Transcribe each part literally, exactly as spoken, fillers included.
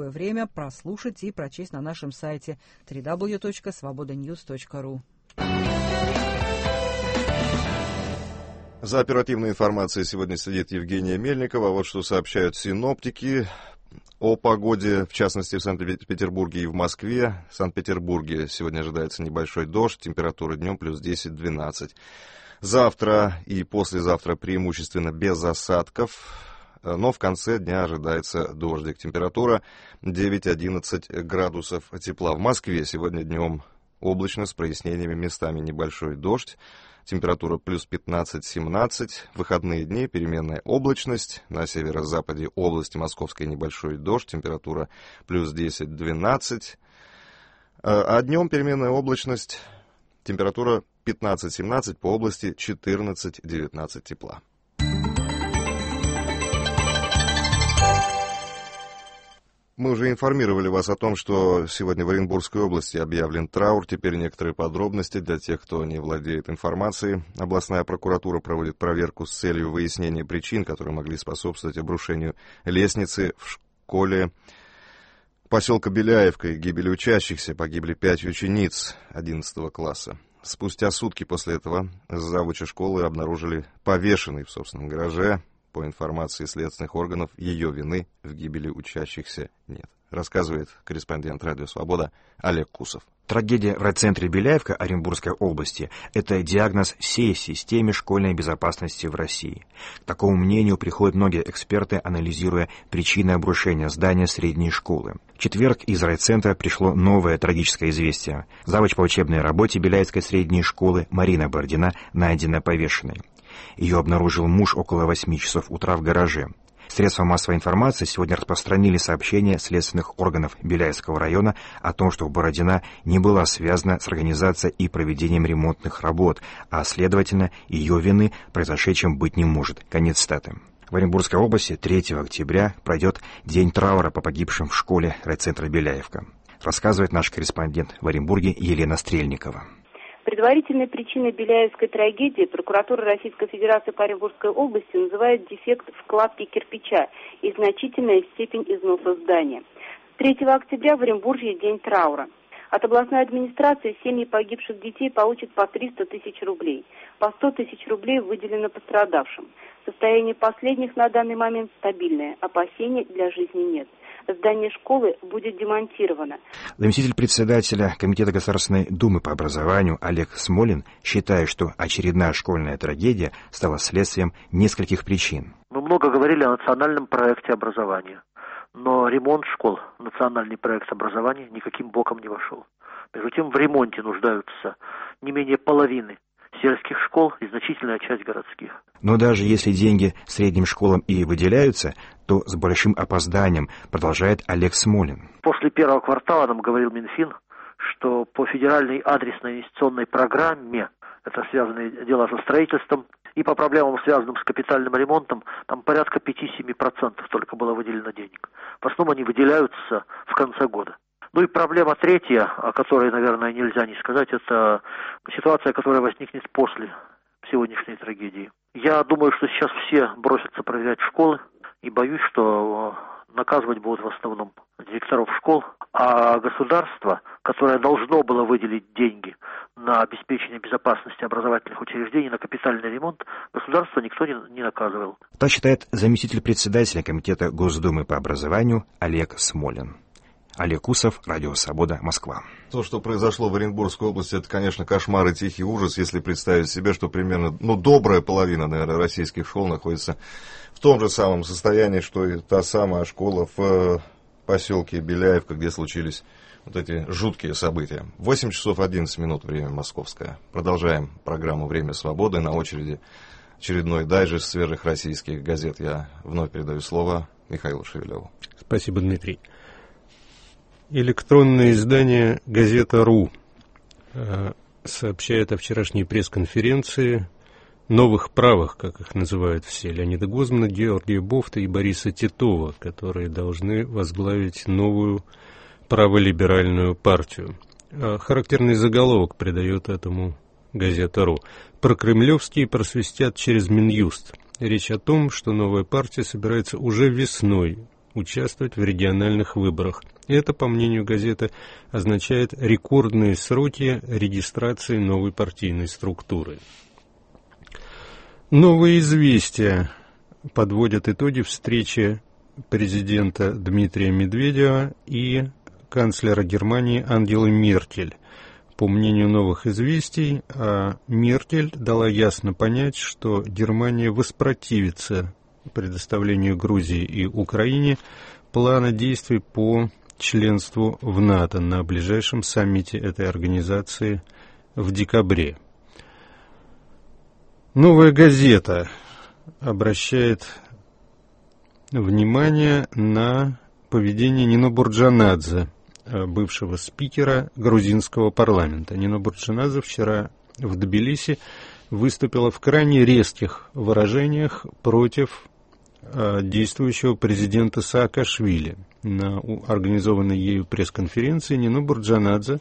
любое время прослушать и прочесть на нашем сайте дабл ю дабл ю дабл ю точка свобода ньюс точка ру. За оперативной информацией сегодня следит Евгения Мельникова. Вот что сообщают синоптики о погоде, в частности, в Санкт-Петербурге и в Москве. В Санкт-Петербурге сегодня ожидается небольшой дождь, температура днем плюс десять-двенадцать. Завтра и послезавтра преимущественно без осадков, но в конце дня ожидается дождик. Температура девять-одиннадцать градусов тепла. В Москве сегодня днем облачно, с прояснениями, местами небольшой дождь. Температура плюс пятнадцать-семнадцать. В выходные дни переменная облачность. На северо-западе области Московской небольшой дождь. Температура плюс десять-двенадцать. А днем переменная облачность. Температура пятнадцать-семнадцать, по области четырнадцать-девятнадцать тепла. Мы уже информировали вас о том, что сегодня в Оренбургской области объявлен траур. Теперь некоторые подробности для тех, кто не владеет информацией. Областная прокуратура проводит проверку с целью выяснения причин, которые могли способствовать обрушению лестницы в школе поселка Беляевка и гибели учащихся. Погибли пять учениц одиннадцатого класса. Спустя сутки после этого завуча школы обнаружили повешенной в собственном гараже. По информации следственных органов, ее вины в гибели учащихся нет. Рассказывает корреспондент «Радио Свобода» Олег Кусов. Трагедия в райцентре Беляевка Оренбургской области – это диагноз всей системе школьной безопасности в России. К такому мнению приходят многие эксперты, анализируя причины обрушения здания средней школы. В четверг из райцентра пришло новое трагическое известие. Завуч по учебной работе Беляевской средней школы Марина Бородина найдена повешенной. Ее обнаружил муж около восьми часов утра в гараже. Средства массовой информации сегодня распространили сообщение следственных органов Беляевского района о том, что Бородина не была связана с организацией и проведением ремонтных работ, а, следовательно, ее вины произошедшем быть не может. Конец цитаты. В Оренбургской области третьего октября пройдет день траура по погибшим в школе райцентра Беляевка. Рассказывает наш корреспондент в Оренбурге Елена Стрельникова. Предварительной причиной Беляевской трагедии прокуратура Российской Федерации по Оренбургской области называет дефект в кладке кирпича и значительная степень износа здания. третьего октября в Оренбурге день траура. От областной администрации семьи погибших детей получат по триста тысяч рублей. По сто тысяч рублей выделено пострадавшим. Состояние последних на данный момент стабильное. Опасений для жизни нет. Здание школы будет демонтировано. Заместитель председателя Комитета Государственной Думы по образованию Олег Смолин считает, что очередная школьная трагедия стала следствием нескольких причин. Мы много говорили о национальном проекте образования, но ремонт школ, национальный проект образования никаким боком не вошел. Между тем в ремонте нуждаются не менее половины сельских школ и значительная часть городских. Но даже если деньги средним школам и выделяются, то с большим опозданием, продолжает Олег Смолин. После первого квартала нам говорил Минфин, что по федеральной адресной инвестиционной программе, это связанные дела со строительством, и по проблемам, связанным с капитальным ремонтом, там порядка пять-семь процентов только было выделено денег. В основном они выделяются в конце года. Ну и проблема третья, о которой, наверное, нельзя не сказать, это ситуация, которая возникнет после сегодняшней трагедии. Я думаю, что сейчас все бросятся проверять школы, и боюсь, что наказывать будут в основном директоров школ, а государство, которое должно было выделить деньги на обеспечение безопасности образовательных учреждений, на капитальный ремонт, государство никто не, не наказывал. Так считает заместитель председателя Комитета Госдумы по образованию Олег Смолин. Олег Кусов, Радио Свобода, Москва. То, что произошло в Оренбургской области, это, конечно, кошмар и тихий ужас, если представить себе, что примерно, ну, добрая половина, наверное, российских школ находится в том же самом состоянии, что и та самая школа в поселке Беляевка, где случились вот эти жуткие события. восемь часов одиннадцать минут, время московское. Продолжаем программу «Время свободы». На очереди очередной дайджест свежих российских газет. Я вновь передаю слово Михаилу Шевелеву. Спасибо, Дмитрий. Электронное издание «Газета.ру» сообщает о вчерашней пресс-конференции новых правых, как их называют все, Леонида Гозмана, Георгия Бофта и Бориса Титова, которые должны возглавить новую праволиберальную партию. Характерный заголовок придает этому «Газета.ру». «Прокремлевские просвистят через Минюст». Речь о том, что новая партия собирается уже весной участвовать в региональных выборах. Это, по мнению газеты, означает рекордные сроки регистрации новой партийной структуры. Новые известия подводят итоги встречи президента Дмитрия Медведева и канцлера Германии Ангелы Меркель. По мнению новых известий, Меркель дала ясно понять, что Германия воспротивится предоставлению Грузии и Украине плана действий по членству в НАТО на ближайшем саммите этой организации в декабре. Новая газета обращает внимание на поведение Нино Бурджанадзе, бывшего спикера грузинского парламента. Нино Бурджанадзе вчера в Тбилиси выступила в крайне резких выражениях против действующего президента Саакашвили. На организованной ею пресс-конференции Нино Бурджанадзе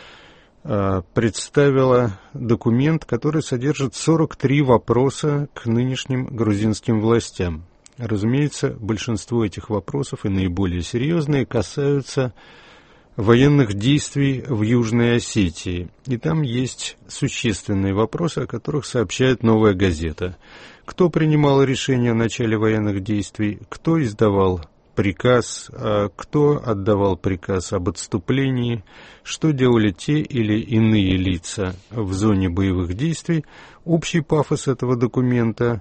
представила документ, который содержит сорок три вопроса к нынешним грузинским властям. Разумеется, большинство этих вопросов, и наиболее серьезные, касаются военных действий в Южной Осетии. И там есть существенные вопросы, о которых сообщает «Новая газета». Кто принимал решение о начале военных действий, кто издавал приказ, кто отдавал приказ об отступлении, что делали те или иные лица в зоне боевых действий, общий пафос этого документа,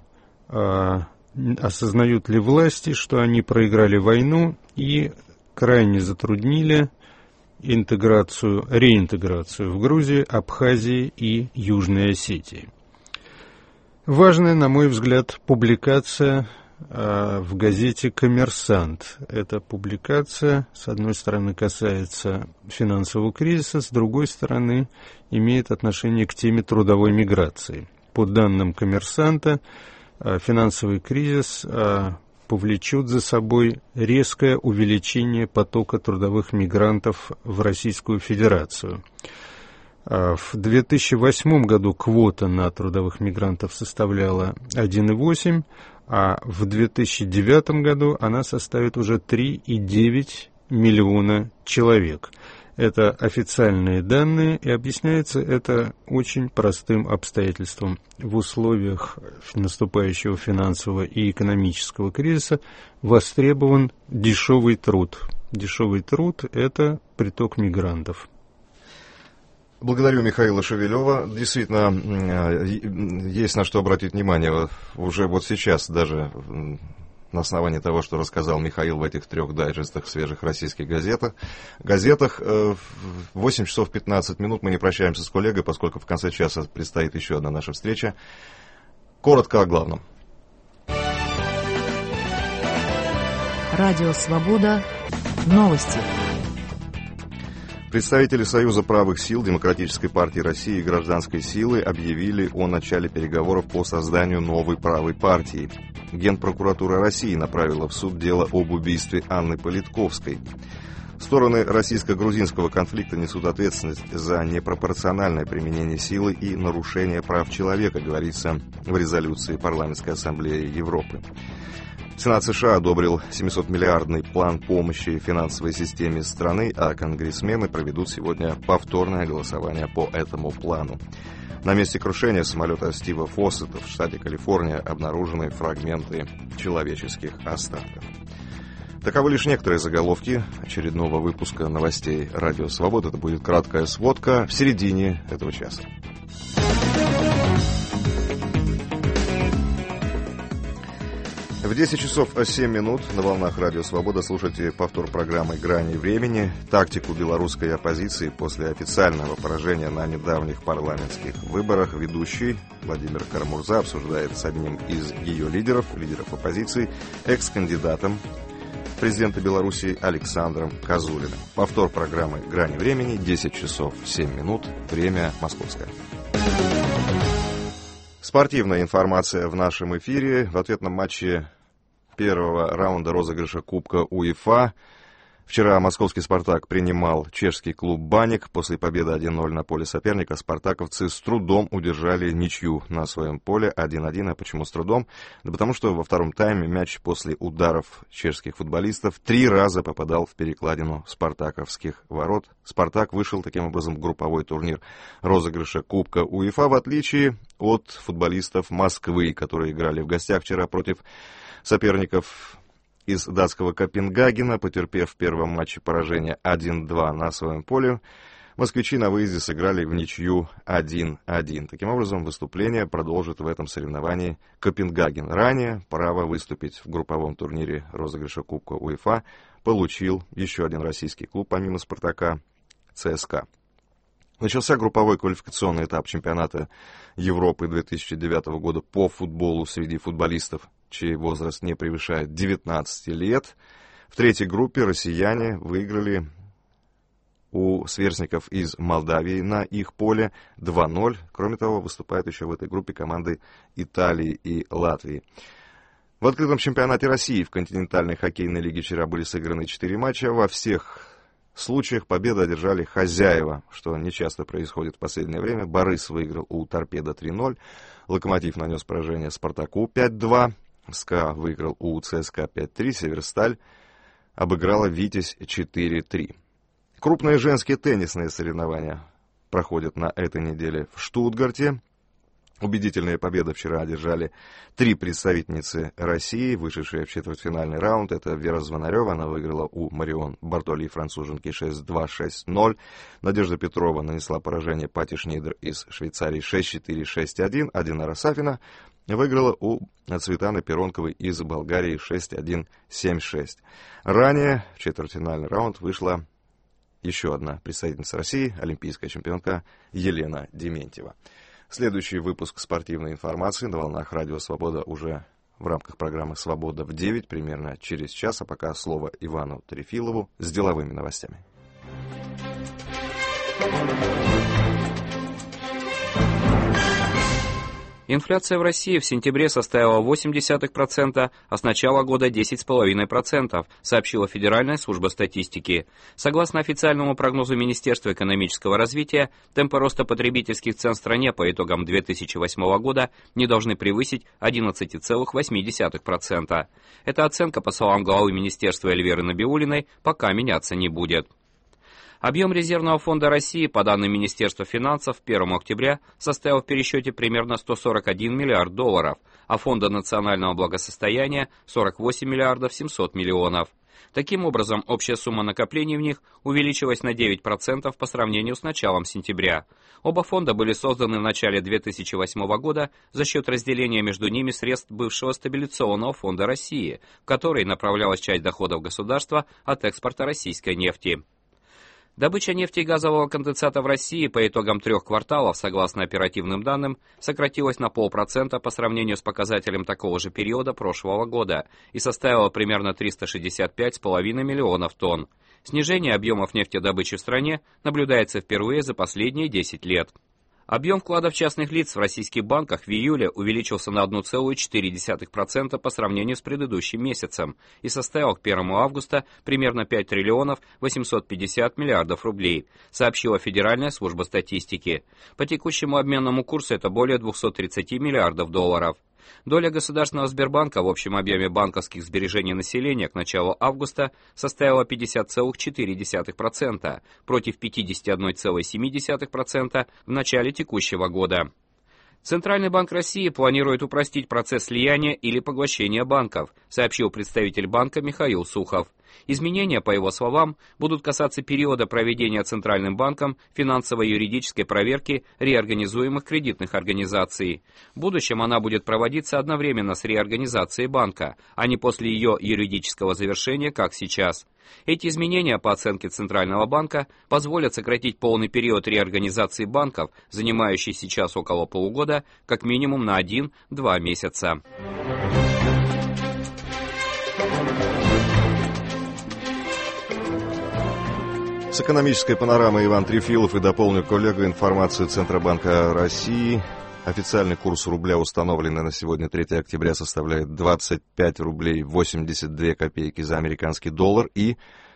осознают ли власти, что они проиграли войну и крайне затруднили интеграцию, реинтеграцию в Грузии, Абхазии и Южной Осетии. Важная, на мой взгляд, публикация в газете «Коммерсант». Эта публикация, с одной стороны, касается финансового кризиса, с другой стороны, имеет отношение к теме трудовой миграции. По данным «Коммерсанта», финансовый кризис повлечет за собой резкое увеличение потока трудовых мигрантов в Российскую Федерацию. В две тысячи восьмом году квота на трудовых мигрантов составляла один целых восемь десятых, а в две тысячи девятом году она составит уже три целых девять десятых миллиона человек. Это официальные данные, и объясняется это очень простым обстоятельством. В условиях наступающего финансового и экономического кризиса востребован дешевый труд. Дешевый труд – это приток мигрантов. Благодарю Михаила Шевелева. Действительно, есть на что обратить внимание. Уже вот сейчас даже на основании того, что рассказал Михаил в этих трех дайджестах свежих российских газетах. газетах. В восемь часов пятнадцать минут мы не прощаемся с коллегой, поскольку в конце часа предстоит еще одна наша встреча. Коротко о главном. Радио «Свобода». Новости. Представители Союза правых сил, Демократической партии России и Гражданской силы объявили о начале переговоров по созданию новой правой партии. Генпрокуратура России направила в суд дело об убийстве Анны Политковской. Стороны российско-грузинского конфликта несут ответственность за непропорциональное применение силы и нарушение прав человека, говорится в резолюции Парламентской ассамблеи Европы. Сенат США одобрил семисотмиллиардный план помощи финансовой системе страны, а конгрессмены проведут сегодня повторное голосование по этому плану. На месте крушения самолета Стива Фоссета в штате Калифорния обнаружены фрагменты человеческих останков. Таковы лишь некоторые заголовки очередного выпуска новостей «Радио Свобода». Это будет краткая сводка в середине этого часа. В десять часов семь минут на волнах «Радио Свобода» слушайте повтор программы «Грани времени». Тактику белорусской оппозиции после официального поражения на недавних парламентских выборах ведущий Владимир Карамурза обсуждает с одним из ее лидеров, лидеров оппозиции, экс-кандидатом президента Беларуси Александром Козулиным. Повтор программы «Грани времени», десять часов семь минут, время московское. Спортивная информация в нашем эфире. В ответном матче первого раунда розыгрыша Кубка УЕФА Вчера московский «Спартак» принимал чешский клуб «Баник». После победы один ноль на поле соперника спартаковцы с трудом удержали ничью на своем поле один один. А почему с трудом? Да потому что во втором тайме мяч после ударов чешских футболистов три раза попадал в перекладину спартаковских ворот. «Спартак» вышел таким образом в групповой турнир розыгрыша Кубка УЕФА, в отличие от футболистов Москвы, которые играли в гостях вчера против соперников из датского Копенгагена. Потерпев в первом матче поражение один два на своем поле, москвичи на выезде сыграли в ничью один один. Таким образом, выступление продолжит в этом соревновании Копенгаген. Ранее право выступить в групповом турнире розыгрыша Кубка УЕФА получил еще один российский клуб, помимо «Спартака» — ЦСКА. Начался групповой квалификационный этап чемпионата Европы две тысячи девятого года по футболу среди футболистов, чей возраст не превышает девятнадцати лет. В третьей группе россияне выиграли у сверстников из Молдавии на их поле два ноль. Кроме того, выступают еще в этой группе команды Италии и Латвии. В открытом чемпионате России в континентальной хоккейной лиге вчера были сыграны четыре матча. Во всех случаях победу одержали хозяева, что нечасто происходит в последнее время. Борис выиграл у «Торпедо» три ноль. Локомотив нанес поражение «Спартаку» пять два. СКА выиграл у ЦСКА пять три. Северсталь обыграла «Витязь» четыре три. Крупные женские теннисные соревнования проходят на этой неделе в Штутгарте. Убедительные победы вчера одержали три представительницы России, вышедшие в четвертьфинальный раунд. Это Вера Звонарева, она выиграла у Марион Бартоли, француженки, шесть два шесть ноль. Надежда Петрова нанесла поражение Пати Шнейдер из Швейцарии шесть четыре шесть один. А Динара Сафина выиграла у Цветаны Перонковой из Болгарии шесть один семь шесть. Ранее в четвертьфинальный раунд вышла еще одна представительница России, олимпийская чемпионка Елена Дементьева. Следующий выпуск спортивной информации на волнах Радио Свобода уже в рамках программы «Свобода» в девять, примерно через час. А пока слово Ивану Трефилову с деловыми новостями. Инфляция в России в сентябре составила восемь десятых процента, а с начала года десять целых пять десятых процента, сообщила Федеральная служба статистики. Согласно официальному прогнозу Министерства экономического развития, темпы роста потребительских цен в стране по итогам две тысячи восьмого года не должны превысить одиннадцать целых восемь десятых процента. Эта оценка, по словам главы Министерства Эльвиры Набиуллиной, пока меняться не будет. Объем резервного фонда России, по данным Министерства финансов, первого октября составил в пересчете примерно сто сорок один миллиард долларов, а фонда национального благосостояния – сорок восемь миллиардов семьсот миллионов. Таким образом, общая сумма накоплений в них увеличилась на девять процентов по сравнению с началом сентября. Оба фонда были созданы в начале две тысячи восьмого года за счет разделения между ними средств бывшего стабилизационного фонда России, в который направлялась часть доходов государства от экспорта российской нефти. Добыча нефти и газового конденсата в России по итогам трех кварталов, согласно оперативным данным, сократилась на полпроцента по сравнению с показателем такого же периода прошлого года и составила примерно триста шестьдесят пять целых пять десятых миллионов тонн. Снижение объемов нефтедобычи в стране наблюдается впервые за последние десять лет. Объем вкладов частных лиц в российских банках в июле увеличился на одна целая четыре десятых процента по сравнению с предыдущим месяцем и составил к первому августа примерно пять триллионов восемьсот пятьдесят миллиардов рублей, сообщила Федеральная служба статистики. По текущему обменному курсу это более двухсот тридцати миллиардов долларов. Доля Государственного Сбербанка в общем объеме банковских сбережений населения к началу августа составила пятьдесят целых четыре десятых процента против пятидесяти одной целой семи десятых процента в начале текущего года. Центральный банк России планирует упростить процесс слияния или поглощения банков, сообщил представитель банка Михаил Сухов. Изменения, по его словам, будут касаться периода проведения Центральным банком финансово-юридической проверки реорганизуемых кредитных организаций. В будущем она будет проводиться одновременно с реорганизацией банка, а не после ее юридического завершения, как сейчас. Эти изменения, по оценке Центрального банка, позволят сократить полный период реорганизации банков, занимающий сейчас около полугода, как минимум на один-два месяца. С экономической панорамой Иван Трефилов и дополню коллегу информацию Центробанка России. Официальный курс рубля, установленный на сегодня, третьего октября, составляет двадцать пять рублей восемьдесят две копейки за американский доллар и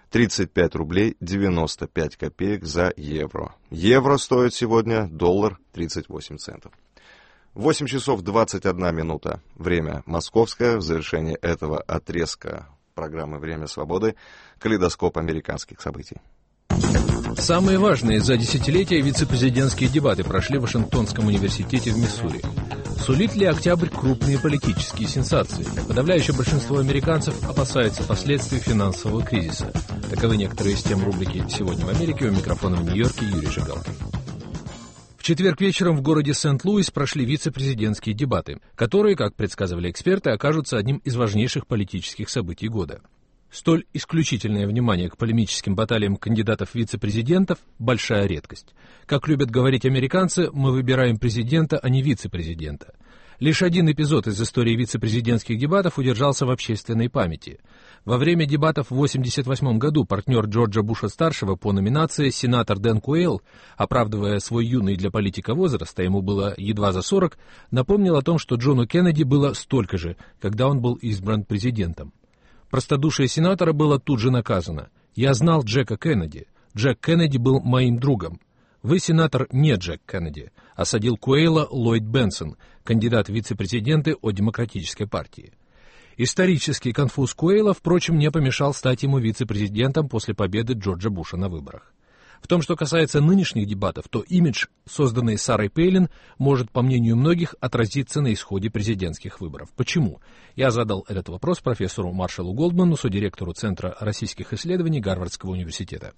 тридцать пять рублей девяносто пять копеек за евро. Евро стоит сегодня доллар тридцать восемь центов. восемь часов двадцать одна минута. Время московское. В завершении этого отрезка программы «Время свободы» калейдоскоп американских событий. Самые важные за десятилетия вице-президентские дебаты прошли в Вашингтонском университете в Миссури. Сулит ли октябрь крупные политические сенсации? Подавляющее большинство американцев опасается последствий финансового кризиса. Таковы некоторые из тем рубрики «Сегодня в Америке». У микрофона в Нью-Йорке Юрий Жигалкин. В четверг вечером в городе Сент-Луис прошли вице-президентские дебаты, которые, как предсказывали эксперты, окажутся одним из важнейших политических событий года. Столь исключительное внимание к полемическим баталиям кандидатов вице-президентов – большая редкость. Как любят говорить американцы, мы выбираем президента, а не вице-президента. Лишь один эпизод из истории вице-президентских дебатов удержался в общественной памяти. Во время дебатов в восемьдесят восьмом году партнер Джорджа Буша-старшего по номинации, сенатор Дэн Куэйл, оправдывая свой юный для политика возраст, а ему было едва за сорок, напомнил о том, что Джону Кеннеди было столько же, когда он был избран президентом. Простодушие сенатора было тут же наказано. «Я знал Джека Кеннеди. Джек Кеннеди был моим другом». «Вы, сенатор, не Джек Кеннеди», — осадил Куэйла Ллойд Бенсон, кандидат в вице-президенты от Демократической партии. Исторический конфуз Куэйла, впрочем, не помешал стать ему вице-президентом после победы Джорджа Буша на выборах. В том, что касается нынешних дебатов, то имидж, созданный Сарой Пейлин, может, по мнению многих, отразиться на исходе президентских выборов. Почему? Я задал этот вопрос профессору Маршалу Голдману, содиректору Центра российских исследований Гарвардского университета.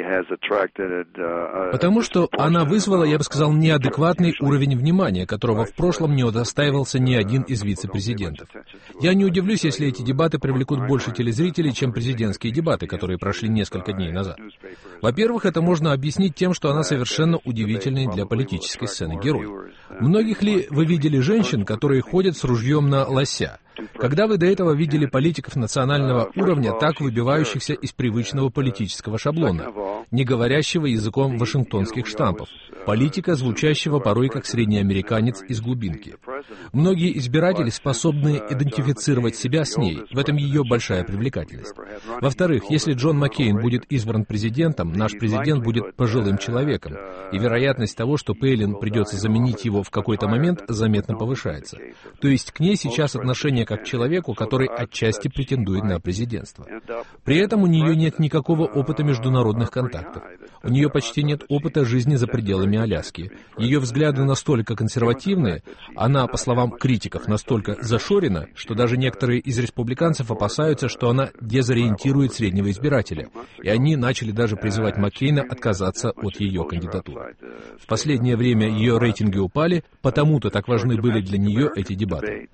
Потому что она вызвала, я бы сказал, неадекватный уровень внимания, которого в прошлом не удостаивался ни один из вице-президентов. Я не удивлюсь, если эти дебаты привлекут больше телезрителей, чем президентские дебаты, которые прошли несколько дней назад. Во-первых, это можно объяснить тем, что она совершенно удивительный для политической сцены герой. Многих ли вы видели женщин, которые ходят с ружьем на лося? Когда вы до этого видели политиков национального уровня, так выбивающихся из привычного политического шаблона, не говорящего языком вашингтонских штампов, политика, звучащего порой как средний американец из глубинки? Многие избиратели способны идентифицировать себя с ней, в этом ее большая привлекательность. Во-вторых, если Джон Маккейн будет избран президентом, наш президент будет пожилым человеком, и вероятность того, что Пейлин придется заменить его в какой-то момент, заметно повышается. То есть к ней сейчас отношение как к человеку, который отчасти претендует на президентство. При этом у нее нет никакого опыта международных контактов. У нее почти нет опыта жизни за пределами Аляски. Ее взгляды настолько консервативные, она, по словам критиков, настолько зашорена, что даже некоторые из республиканцев опасаются, что она дезориентирует среднего избирателя, и они начали даже призывать Маккейна отказаться от ее кандидатуры. В последнее время ее рейтинги упали, потому-то так важны были для нее эти дебаты.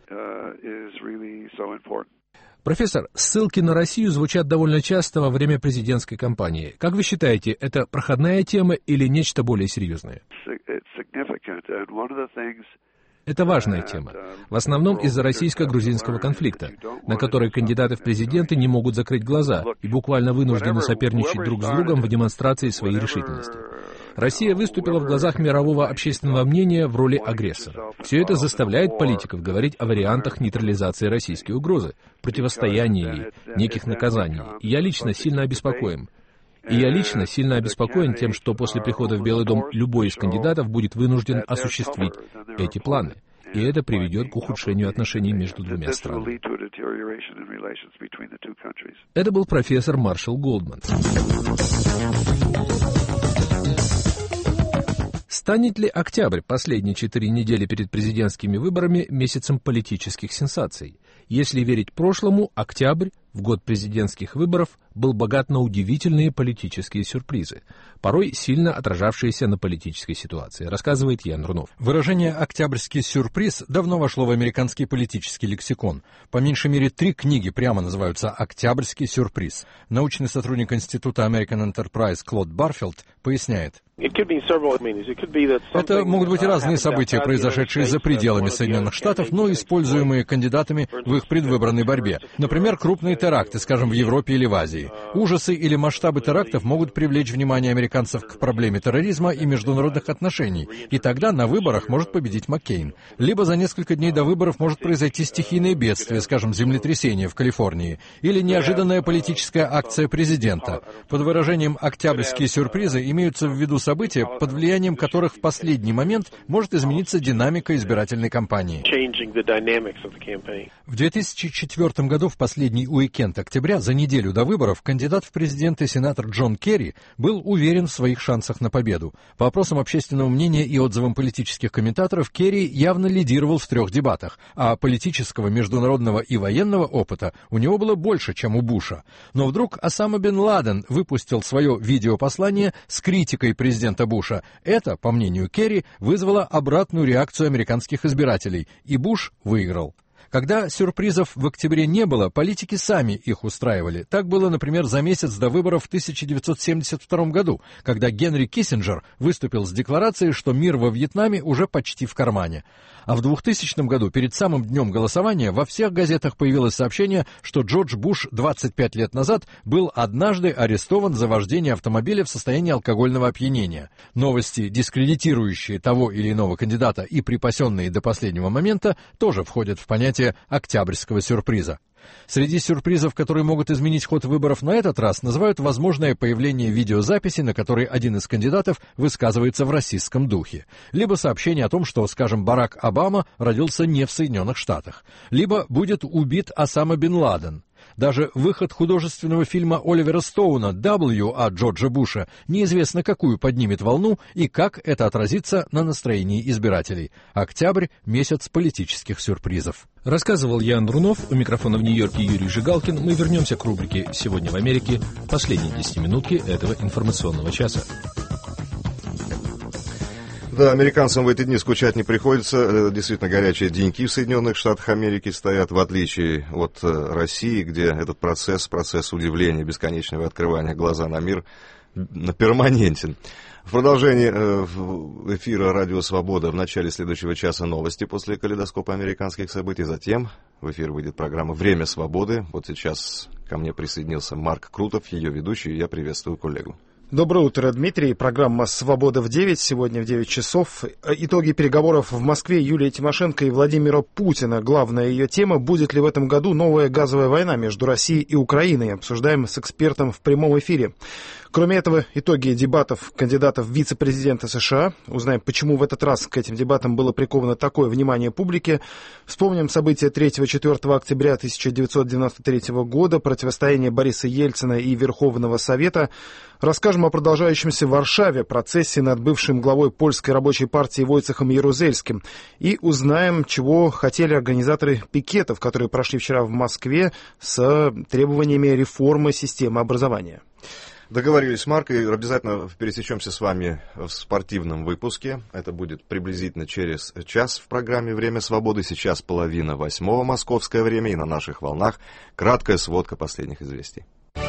Профессор, ссылки на Россию звучат довольно часто во время президентской кампании. Как вы считаете, это проходная тема или нечто более серьезное? Это важная тема, в основном из-за российско-грузинского конфликта, на который кандидаты в президенты не могут закрыть глаза и буквально вынуждены соперничать друг с другом в демонстрации своей решительности. Россия выступила в глазах мирового общественного мнения в роли агрессора. Все это заставляет политиков говорить о вариантах нейтрализации российской угрозы, противостояния ей, неких наказаний. И я лично сильно обеспокоен. И я лично сильно обеспокоен тем, что после прихода в Белый дом любой из кандидатов будет вынужден осуществить эти планы. И это приведет к ухудшению отношений между двумя странами. Это был профессор Маршал Голдман. Станет ли октябрь, последние четыре недели перед президентскими выборами, месяцем политических сенсаций? Если верить прошлому, октябрь, в год президентских выборов, был богат на удивительные политические сюрпризы, порой сильно отражавшиеся на политической ситуации, рассказывает Ян Рунов. Выражение «октябрьский сюрприз» давно вошло в американский политический лексикон. По меньшей мере три книги прямо называются «Октябрьский сюрприз». Научный сотрудник Института American Enterprise Клод Барфилд поясняет. Это могут быть разные события, произошедшие за пределами Соединенных Штатов, но используемые кандидатами в их предвыборной борьбе. Например, крупные теракты, скажем, в Европе или в Азии. Ужасы или масштабы терактов могут привлечь внимание американцев к проблеме терроризма и международных отношений, и тогда на выборах может победить Маккейн. Либо за несколько дней до выборов может произойти стихийное бедствие, скажем, землетрясение в Калифорнии, или неожиданная политическая акция президента. Под выражением «октябрьские сюрпризы» имеются в виду события, под влиянием которых в последний момент может измениться динамика избирательной кампании. В две тысячи четвёртом году, в последний уикенд октября, за неделю до выборов, кандидат в президенты сенатор Джон Керри был уверен в своих шансах на победу. По опросам общественного мнения и отзывам политических комментаторов, Керри явно лидировал в трех дебатах, а политического, международного и военного опыта у него было больше, чем у Буша. Но вдруг Осама бен Ладен выпустил свое видеопослание с критикой президента Буша. Это, по мнению Керри, вызвало обратную реакцию американских избирателей, и Буш выиграл. Когда сюрпризов в октябре не было, политики сами их устраивали. Так было, например, за месяц до выборов в тысяча девятьсот семьдесят втором году, когда Генри Киссинджер выступил с декларацией, что мир во Вьетнаме уже почти в кармане. А в двухтысячном году, перед самым днем голосования, во всех газетах появилось сообщение, что Джордж Буш двадцать пять лет назад был однажды арестован за вождение автомобиля в состоянии алкогольного опьянения. Новости, дискредитирующие того или иного кандидата и припасенные до последнего момента, тоже входят в понятие октябрьского сюрприза. Среди сюрпризов, которые могут изменить ход выборов на этот раз, называют возможное появление видеозаписи, на которой один из кандидатов высказывается в расистском духе, либо сообщение о том, что, скажем, Барак Обама родился не в Соединенных Штатах, либо будет убит Осама бен Ладен. Даже выход художественного фильма Оливера Стоуна «дабл ю» о Джорджа Буша неизвестно, какую поднимет волну и как это отразится на настроении избирателей. Октябрь – месяц политических сюрпризов. Рассказывал Ян Брунов, у микрофона в Нью-Йорке Юрий Жигалкин. Мы вернемся к рубрике «Сегодня в Америке», последней десятиминутки этого информационного часа. Да, американцам в эти дни скучать не приходится. Действительно, горячие деньки в Соединенных Штатах Америки стоят, в отличие от России, где этот процесс, процесс удивления, бесконечного открывания глаза на мир перманентен. В продолжении эфира «Радио Свобода» в начале следующего часа новости после калейдоскопа американских событий. Затем в эфир выйдет программа «Время свободы». Вот сейчас ко мне присоединился Марк Крутов, ее ведущий, и я приветствую коллегу. Доброе утро, Дмитрий. Программа «Свобода в девять». Сегодня в девять часов. Итоги переговоров в Москве Юлии Тимошенко и Владимира Путина. Главная ее тема: будет ли в этом году новая газовая война между Россией и Украиной. Обсуждаем с экспертом в прямом эфире. Кроме этого, итоги дебатов кандидатов в вице-президента США. Узнаем, почему в этот раз к этим дебатам было приковано такое внимание публики. Вспомним события третьего-четвёртого октября тысяча девятьсот девяносто третьего года, противостояние Бориса Ельцина и Верховного Совета. Расскажем о продолжающемся в Варшаве процессе над бывшим главой польской рабочей партии Войцехом Ярузельским. И узнаем, чего хотели организаторы пикетов, которые прошли вчера в Москве с требованиями реформы системы образования. Договорились, Марк, и обязательно пересечемся с вами в спортивном выпуске. Это будет приблизительно через час в программе «Время свободы». Сейчас половина восьмого московское время, и на наших волнах краткая сводка последних известий.